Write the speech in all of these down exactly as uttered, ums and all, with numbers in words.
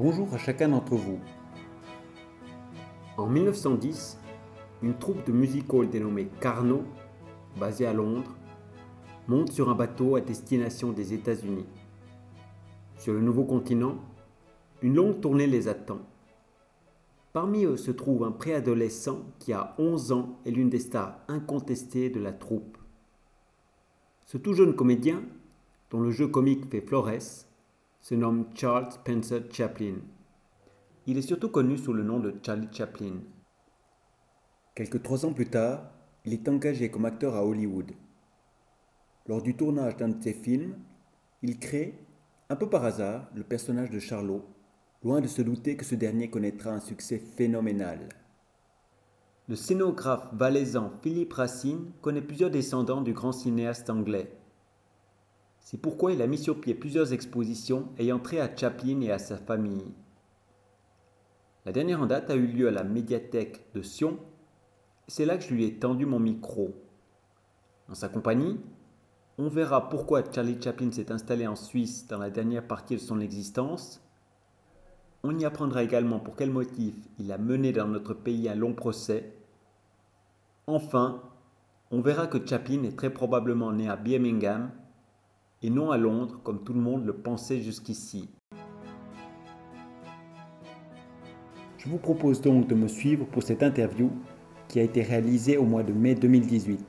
Bonjour à chacun d'entre vous. En mille neuf cent dix, une troupe de music hall dénommée Carnot, basée à Londres, monte sur un bateau à destination des États-Unis. Sur le nouveau continent, une longue tournée les attend. Parmi eux se trouve un préadolescent qui a onze ans et l'une des stars incontestées de la troupe. Ce tout jeune comédien, dont le jeu comique fait florès, se nomme Charles Spencer Chaplin. Il est surtout connu sous le nom de Charlie Chaplin. Quelques trois ans plus tard, il est engagé comme acteur à Hollywood. Lors du tournage d'un de ses films, il crée, un peu par hasard, le personnage de Charlot, loin de se douter que ce dernier connaîtra un succès phénoménal. Le scénographe valaisan Philippe Racine connaît plusieurs descendants du grand cinéaste anglais. C'est pourquoi il a mis sur pied plusieurs expositions ayant trait à Chaplin et à sa famille. La dernière en date a eu lieu à la médiathèque de Sion. C'est là que je lui ai tendu mon micro. En sa compagnie, on verra pourquoi Charlie Chaplin s'est installé en Suisse dans la dernière partie de son existence. On y apprendra également pour quel motif il a mené dans notre pays un long procès. Enfin, on verra que Chaplin est très probablement né à Birmingham et non à Londres comme tout le monde le pensait jusqu'ici. Je vous propose donc de me suivre pour cette interview qui a été réalisée au mois de mai deux mille dix-huit.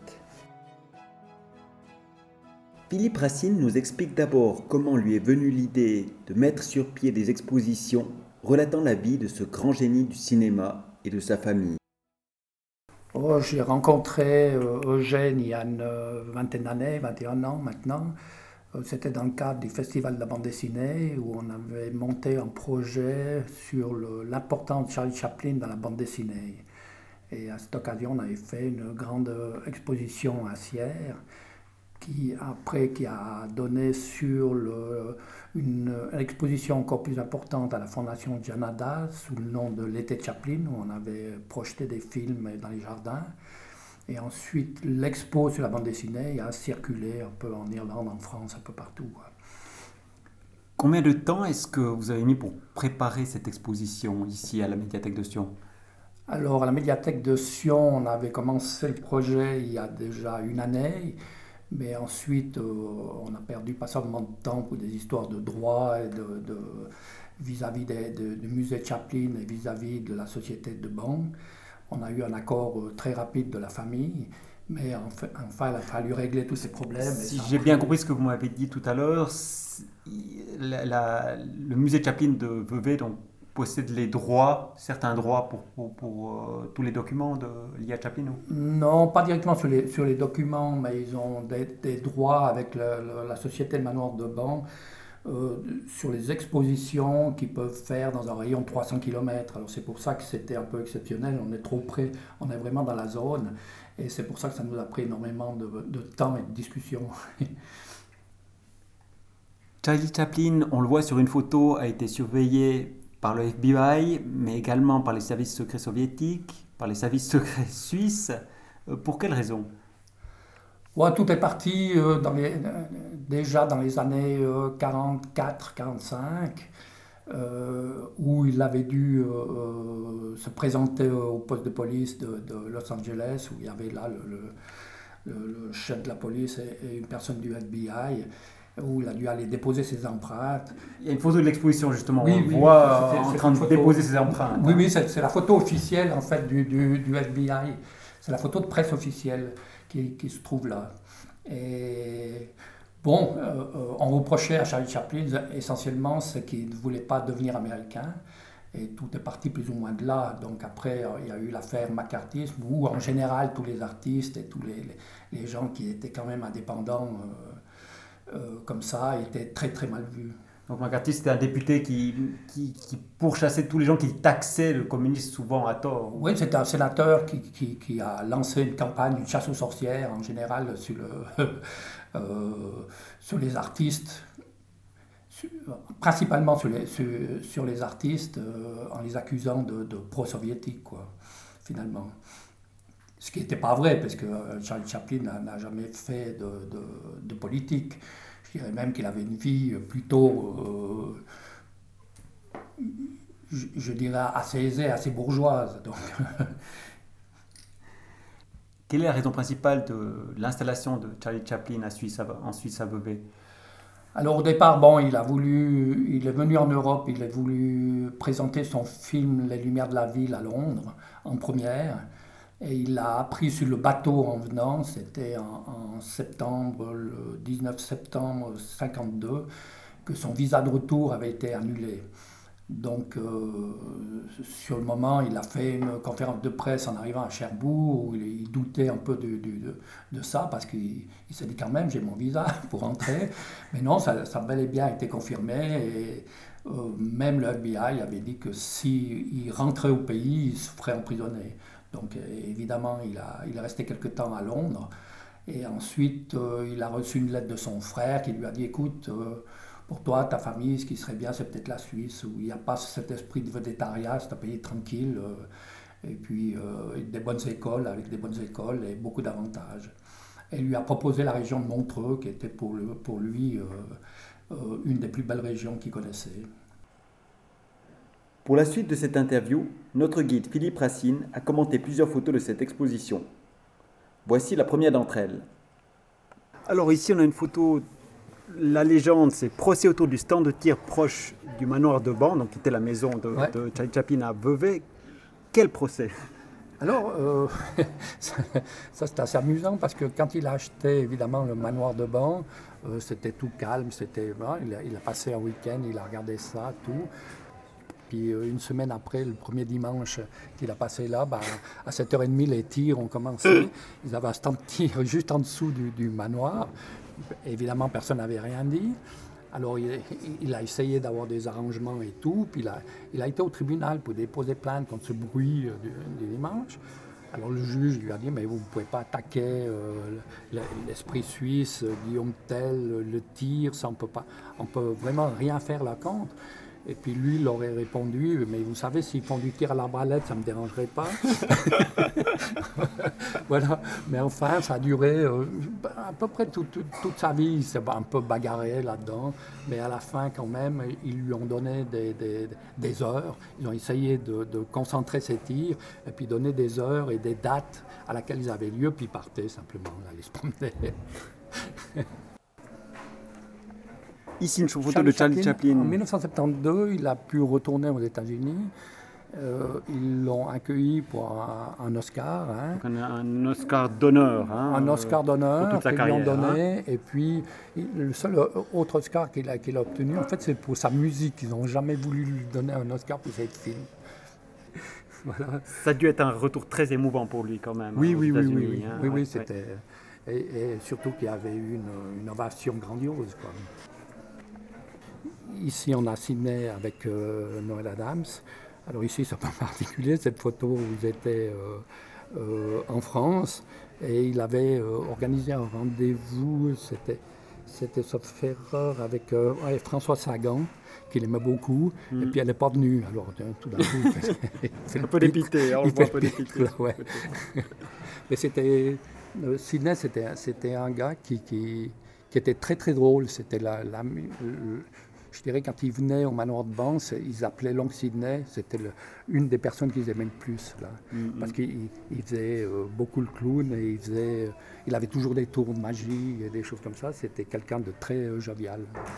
Philippe Racine nous explique d'abord comment lui est venue l'idée de mettre sur pied des expositions relatant la vie de ce grand génie du cinéma et de sa famille. Oh, j'ai rencontré euh, Eugène il y a une euh, vingtaine d'années, vingt et un ans maintenant. Euh, C'était dans le cadre du Festival de la bande dessinée où on avait monté un projet sur le- l'importance de Charlie Chaplin dans la bande dessinée. Et à cette occasion, on avait fait une grande euh, exposition à Sierre qui après qui a donné sur le- une, une exposition encore plus importante à la Fondation Janada sous le nom de l'été de Chaplin où on avait projeté des films dans les jardins. Et ensuite, l'expo sur la bande dessinée a circulé un peu en Irlande, en France, un peu partout. Combien de temps est-ce que vous avez mis pour préparer cette exposition ici à la médiathèque de Sion ? Alors, à la médiathèque de Sion, on avait commencé le projet il y a déjà une année, mais ensuite, euh, on a perdu pas seulement de temps pour des histoires de droit et de, de- vis-à-vis des- de- du musée Chaplin et vis-à-vis de la société de banque. On a eu un accord euh, très rapide de la famille, mais enfin, enfin, il a fallu régler tous ces problèmes. et Si ça a j'ai bien pris- compris ce que vous m'avez dit tout à l'heure, c'est- la- la- le musée Chaplin de Vevey donc, possède les droits, certains droits pour, pour- pour, euh, tous les documents de, liés à Chaplin. ou- Non, pas directement sur les, sur les documents, mais ils ont des, des droits avec le- le- la société de manoir de Ban euh, sur les expositions qu'ils peuvent faire dans un rayon de trois cents kilomètres. Alors c'est pour ça que c'était un peu exceptionnel, on est trop près, on est vraiment dans la zone, et c'est pour ça que ça nous a pris énormément de, de temps et de discussion. Charlie Chaplin, on le voit sur une photo, a été surveillé par le F B I, mais également par les services secrets soviétiques, par les services secrets suisses. Euh, Pour quelle raison ? Ouais, tout est parti euh, dans les- euh, déjà dans les années euh, quarante-quatre quarante-cinq, euh, où il avait dû euh, euh, se présenter au poste de police de, de Los Angeles, où il y avait là le, le- le- le chef de la police et, et une personne du F B I, où il a dû aller déposer ses empreintes. Il y a une photo de l'exposition justement, Oui, on le oui, voit c'était- en c'était train une de photo. déposer ses empreintes. Oui, hein. oui, c'est c'est la photo officielle en fait du, du, du F B I. C'est la photo de presse officielle qui, qui se trouve là. Et bon, euh, euh, on reprochait à Charlie Chaplin essentiellement ce qu'il ne voulait pas devenir américain. Et tout est parti plus ou moins de là. Donc après, euh, il y a eu l'affaire McCarthyisme, où en général tous les artistes et tous les, les, les gens qui étaient quand même indépendants euh, euh, comme ça étaient très très mal vus. Donc McCarthy, c'était un député qui, qui, qui pourchassait tous les gens qui taxaient le communisme souvent à tort. Oui, c'est un sénateur qui, qui, qui a lancé une campagne, une chasse aux sorcières en général sur, le, euh, sur les artistes, sur- principalement sur les, sur, sur les artistes euh, en les accusant de, de pro-soviétiques, quoi, finalement. Ce qui n'était pas vrai, parce que euh, Charlie Chaplin n'a n'a jamais fait de, de, de politique. Je dirais même qu'il avait une vie plutôt, euh, je, je dirais, assez aisée, assez bourgeoise. Donc. Quelle est la raison principale de l'installation de Charlie Chaplin à Suisse, en Suisse à Vevey? Alors au départ, bon, il a voulu, il est venu en Europe, il a voulu présenter son film Les Lumières de la Ville à Londres en première, et il a appris sur le bateau en venant, c'était en, en septembre, le dix-neuf septembre cinquante-deux, que son visa de retour avait été annulé. Donc, euh, sur le moment, il a fait une conférence de presse en arrivant à Cherbourg où il, il doutait un peu de, de, de ça parce qu'il s'est dit quand même, j'ai mon visa pour rentrer. Mais non, ça, ça a bel et bien été confirmé. Et euh, même le F B I avait dit que s'il rentrait au pays, il se ferait emprisonner. Donc, évidemment, il, a, il est resté quelque temps à Londres. Et ensuite, euh, il a reçu une lettre de son frère qui lui a dit, écoute, euh, pour toi, ta famille, ce qui serait bien, c'est peut-être la Suisse, où il n'y a pas cet esprit de végétariat, c'est un pays tranquille, euh, et puis euh, des bonnes écoles, avec des bonnes écoles et beaucoup d'avantages. Et il lui a proposé la région de Montreux, qui était pour, le, pour lui euh, euh, une des plus belles régions qu'il connaissait. Pour la suite de cette interview, notre guide Philippe Racine a commenté plusieurs photos de cette exposition. Voici la première d'entre elles. Alors ici, on a une photo. La légende, c'est procès autour du stand de tir proche du manoir de Ban, donc qui était la maison de, ouais. de Charlie Chaplin à Vevey. Quel procès? Alors, euh, ça, ça c'est assez amusant parce que quand il a acheté évidemment le manoir de Ban, euh, c'était tout calme, c'était, ben, il, a, il a passé un week-end, il a regardé ça, tout. Puis euh, une semaine après, le premier dimanche qu'il a passé là, ben, à sept heures trente, les tirs ont commencé. Ils avaient un stand de tir juste en dessous du, du manoir. Évidemment, personne n'avait rien dit. Alors, il, il a essayé d'avoir des arrangements et tout. Puis, il a, il a été au tribunal pour déposer plainte contre ce bruit du, du dimanche. Alors, le juge lui a dit, mais vous ne pouvez pas attaquer euh, l'esprit suisse, Guillaume Tell, le tir, ça, on peut pas, on peut vraiment rien faire là contre. Et puis lui, il aurait répondu, mais vous savez, s'ils font du tir à l'arbalète, ça ne me dérangerait pas. Voilà. Mais enfin, ça a duré euh, à peu près tout, tout, toute sa vie. Il s'est un peu bagarré là-dedans. Mais à la fin, quand même, ils lui ont donné des, des, des heures. Ils ont essayé de, de concentrer ses tirs et puis donner des heures et des dates à laquelle ils avaient lieu, puis ils partaient simplement, aller se promener. Ici, une photo Charlie de Charlie Chaplin. Chaplin. En dix-neuf cent soixante-douze, il a pu retourner aux États-Unis. Euh, ils l'ont accueilli pour un, un Oscar. Hein. Donc un, un Oscar d'honneur. Hein, un Oscar d'honneur qu'ils lui ont donné. Hein. Et puis, le seul autre Oscar qu'il a, qu'il a obtenu, en fait, c'est pour sa musique. Ils n'ont jamais voulu lui donner un Oscar pour cette film. Voilà. Ça a dû être un retour très émouvant pour lui quand même. Oui, hein, oui, oui, oui, oui, hein, oui, ouais, oui, c'était... Ouais. Et, et surtout qu'il y avait eu une, une ovation grandiose, quoi. Ici, on a Sydney avec euh, Noël Adams. Alors ici, c'est pas particulier, cette photo où ils étaient euh, euh, en France. Et il avait euh, organisé un rendez-vous, c'était, c'était sauf erreur, avec euh, ouais, François Sagan, qu'il aimait beaucoup. Mm. Et puis elle n'est pas venue. Alors tout d'un coup, il fait, il fait un peu dépité, on le voit un peu dépité. Ouais. Mais c'était... Euh, Sydney, c'était, c'était un gars qui, qui, qui était très très drôle. C'était la... la le, Je dirais quand ils venaient au manoir de Ban, ils appelaient l'oncle Sydney, c'était le, une des personnes qu'ils aimaient le plus. Là. Mm-hmm. Parce qu'il il faisait euh, beaucoup le clown et il, faisait, euh, il avait toujours des tours de magie et des choses comme ça. C'était quelqu'un de très euh, jovial.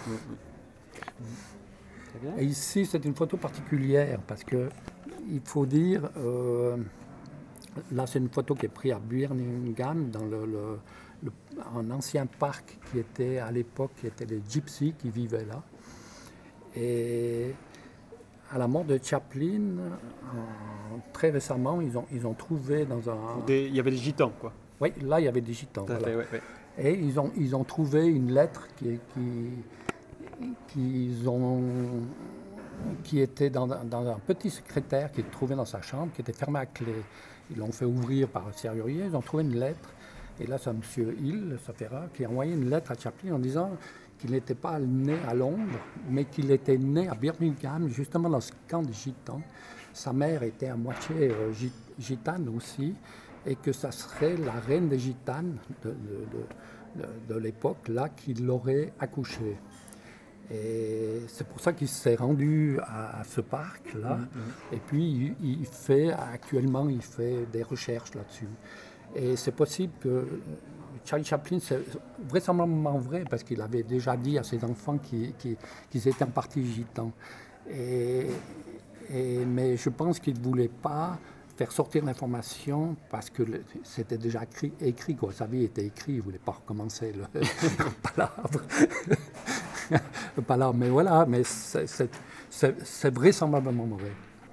Mm-hmm. Et ici, c'est une photo particulière parce qu'il faut dire, euh, là c'est une photo qui est prise à Birmingham, dans le, le, le, un ancien parc qui était à l'époque, qui était les gypsies qui vivaient là. Et à la mort de Chaplin, euh, très récemment, ils ont, ils ont trouvé dans un... Des, il y avait des gitans, quoi. Oui, là, il y avait des gitans. Voilà. Fait, ouais, ouais. Et ils ont, ils ont trouvé une lettre qui, qui, qui, ont, qui était dans, dans un petit secrétaire qui était trouvé dans sa chambre, qui était fermé à clé. Ils l'ont fait ouvrir par un serrurier, ils ont trouvé une lettre. Et là, c'est M. Hill, ça fait rare, qui a envoyé une lettre à Chaplin en disant qu'il n'était pas né à Londres, mais qu'il était né à Birmingham, justement dans ce camp de gitans. Sa mère était à moitié euh, gitane aussi, et que ça serait la reine des gitanes de, de, de, de, de l'époque, là, qui l'aurait accouché. Et c'est pour ça qu'il s'est rendu à, à ce parc-là. Mmh. Et puis, il, il fait, actuellement, il fait des recherches là-dessus. Et c'est possible que Charlie Chaplin, c'est vraisemblablement vrai, parce qu'il avait déjà dit à ses enfants qu'ils, qu'ils, qu'ils étaient en partie gitans. Et, et, mais je pense qu'il ne voulait pas faire sortir l'information parce que le, c'était déjà écrit, écrit quoi. Sa vie était écrite, il ne voulait pas recommencer le, le palabre. le palabre. Mais voilà, mais c'est, c'est, c'est, c'est vraisemblablement vrai.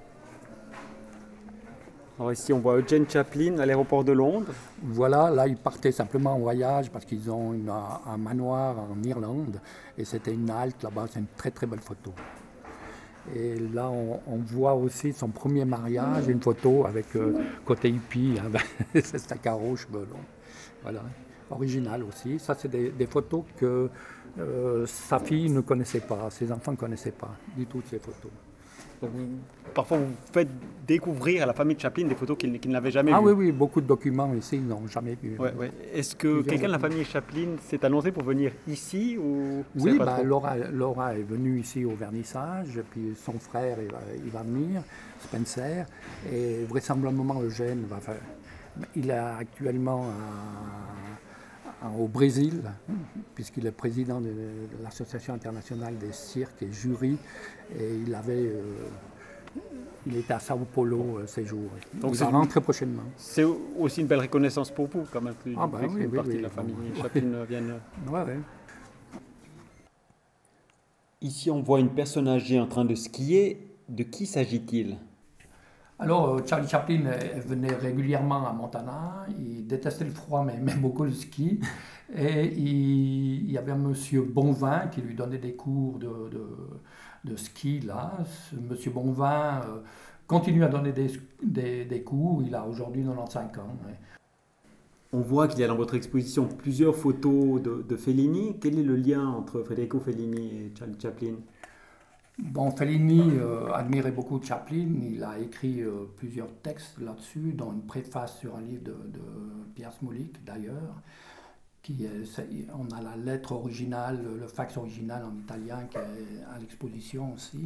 Alors ici, on voit Eugene Chaplin à l'aéroport de Londres. Voilà, là, ils partaient simplement en voyage parce qu'ils ont une, un manoir en Irlande et c'était une halte là-bas. C'est une très très belle photo. Et là, on, on voit aussi son premier mariage, une photo avec euh, côté hippie, hein, c'est Staccaro, cheveux longs. Voilà, original aussi. Ça, c'est des, des photos que euh, sa fille ne connaissait pas, ses enfants ne connaissaient pas du tout ces photos. Donc, vous, parfois, vous faites découvrir à la famille de Chaplin des photos qu'ils, qu'ils n'avaient jamais ah, vues. Ah oui, oui, beaucoup de documents ici, ils n'ont jamais vu. Ouais, ouais. Est-ce que quelqu'un de la famille Chaplin s'est annoncé pour venir ici ou Oui, bah, Laura, Laura est venue ici au vernissage, puis son frère il va, il va venir, Spencer, et vraisemblablement Eugène va faire. Il est actuellement à, à, au Brésil, puisqu'il est président de, de l'Association internationale des cirques et jury, et il avait. Euh, Il était à Sao Paulo euh, ces jours. Donc il va rentrer prochainement. C'est aussi une belle reconnaissance pour vous, quand même, que ah ben oui, une oui, partie oui, de la bon, famille oui. Chaplin vienne. Ouais, ouais. Ici, on voit une personne âgée en train de skier. De qui s'agit-il ? Alors, Charlie Chaplin venait régulièrement à Montana. Il détestait le froid, mais aimait beaucoup le ski. Et il, il y avait un monsieur Bonvin qui lui donnait des cours de, de, de ski, là. Ce monsieur Bonvin euh, continue à donner des, des, des cours. Il a aujourd'hui quatre-vingt-quinze ans. Ouais. On voit qu'il y a dans votre exposition plusieurs photos de, de Fellini. Quel est le lien entre Federico Fellini et Charlie Chaplin ? Bon, Fellini euh, admirait beaucoup Chaplin. Il a écrit euh, plusieurs textes là-dessus, dont une préface sur un livre de, de Pierre Smolik, d'ailleurs. Qui est, on a la lettre originale, le fax original en italien qui est à l'exposition aussi.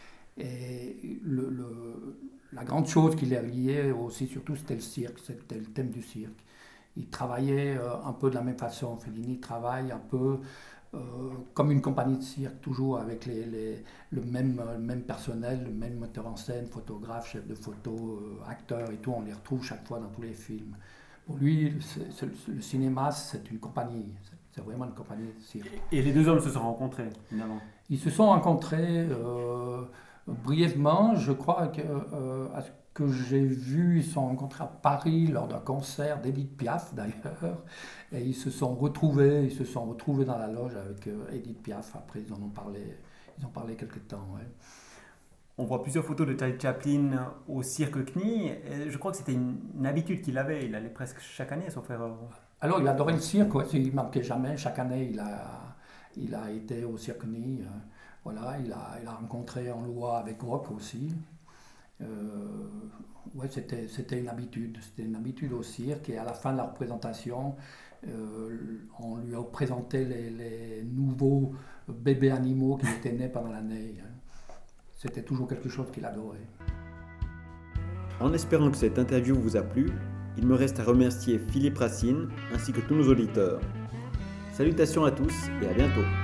Et le, le, la grande chose qui les reliait aussi, surtout, c'était le cirque, c'était le thème du cirque. Il travaillait euh, un peu de la même façon. Fellini travaille un peu euh, comme une compagnie de cirque, toujours avec les, les, le, même, le même personnel, le même metteur en scène, photographe, chef de photo, euh, acteur et tout. On les retrouve chaque fois dans tous les films. Pour lui, c'est, c'est, le cinéma, c'est une compagnie. C'est, c'est vraiment une compagnie de cirque. Et les deux hommes se sont rencontrés, finalement ? Ils se sont rencontrés euh, brièvement. Je crois que, euh, à ce que j'ai vu, ils se sont rencontrés à Paris lors d'un concert d'Edith Piaf, d'ailleurs. Et ils se sont retrouvés, ils se sont retrouvés dans la loge avec euh, Edith Piaf. Après, ils en ont parlé, ils ont parlé quelque temps. Ouais. On voit plusieurs photos de Charlie Chaplin au cirque C N I. Je crois que c'était une, une habitude qu'il avait. Il allait presque chaque année, sauf erreur. Alors, il adorait le cirque. Ouais. Il ne manquait jamais. Chaque année, il a, il a été au cirque C N I. Voilà, il a, il a rencontré en Loire avec Rock aussi. Euh, ouais, c'était, c'était une habitude. C'était une habitude au cirque. Et à la fin de la représentation, euh, on lui a présenté les, les nouveaux bébés animaux qui étaient nés pendant l'année. C'était toujours quelque chose qu'il adorait. En espérant que cette interview vous a plu, il me reste à remercier Philippe Racine ainsi que tous nos auditeurs. Salutations à tous et à bientôt.